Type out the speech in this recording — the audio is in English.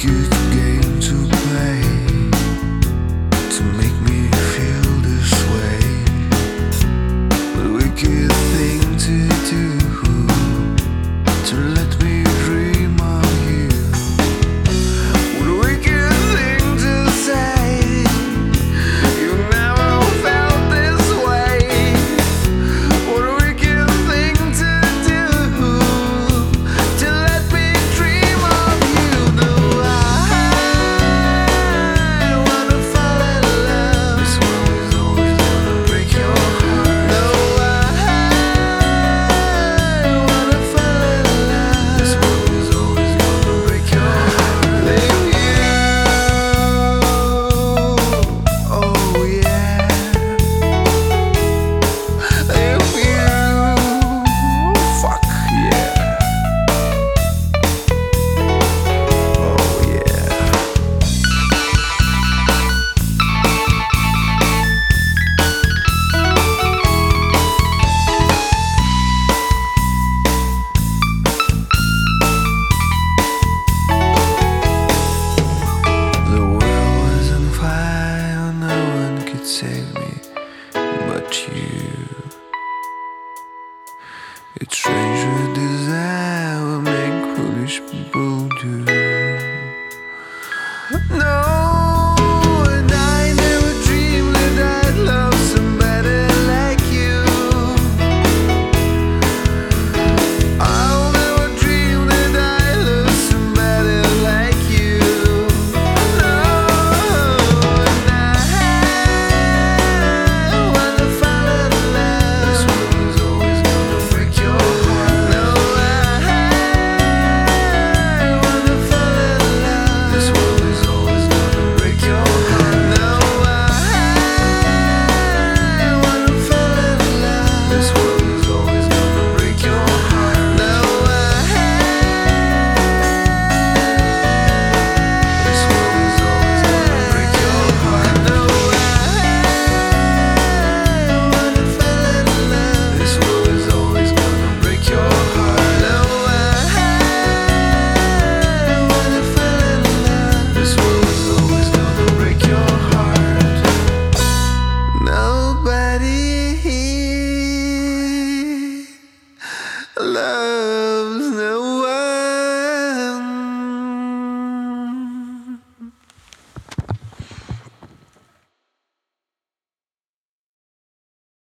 wicked game to play to make me feel this way. What a wicked thing to do, to let me dream of you. What a wicked thing to say, you never felt this way. What a wicked thing to do, to let me dream of you. Do I wanna fall in love? This one is always gonna break your heart. No, I wanna fall in love. This one is always gonna break your heart. Leave you, oh yeah. Leave you, fuck yeah. Oh yeah. The world was on fire, no one could save me but you. It's strange what desire will make foolish people do. No